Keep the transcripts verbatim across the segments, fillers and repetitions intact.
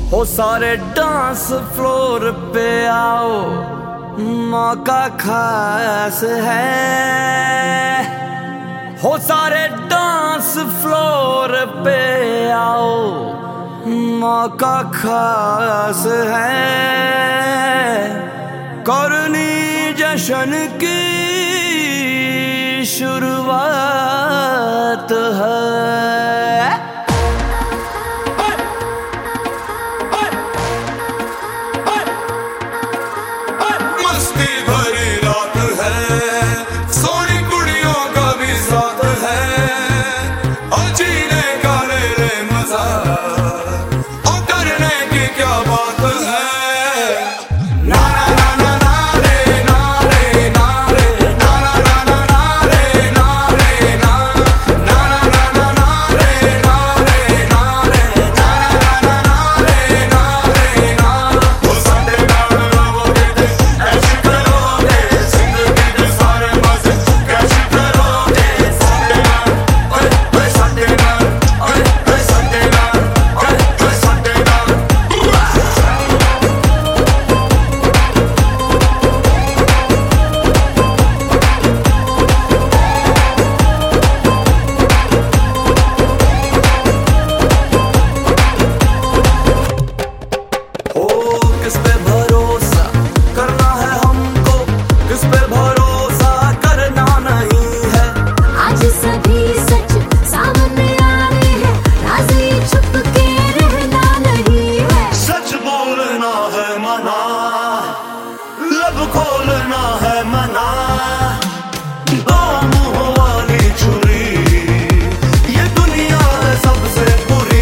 हो सारे dance floor पे आओ, मौका खास है। हो सारे डांस फ्लोर पे आओ, मौका खास है। करनी जश्न की शुरुआत है। किस पे भरोसा करना है हमको, किस पे भरोसा करना नहीं है। आज सभी सच सामने आ रहे हैं, राज़ ये छुप के रहना नहीं है। सच बोलना है मना, लब खोलना है मना। दो मुंह वाली छुरी, ये दुनिया है सबसे बुरी।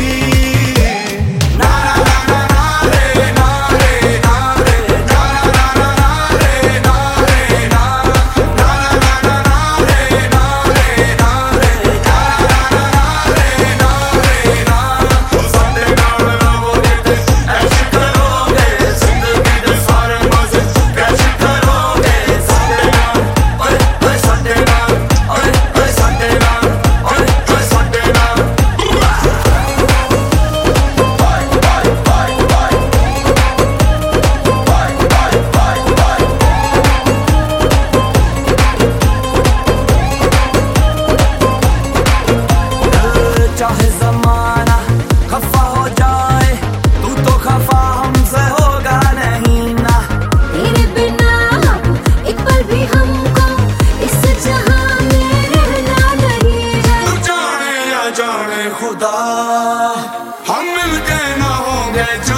चाहे जमाना खफा हो जाए, तू तो खफा हमसे होगा नहीं ना। तेरे बिना एक पल भी हमको इस जहां में रहना नहीं है। तू जाने या जाने खुदा, हम मिलके ना होंगे।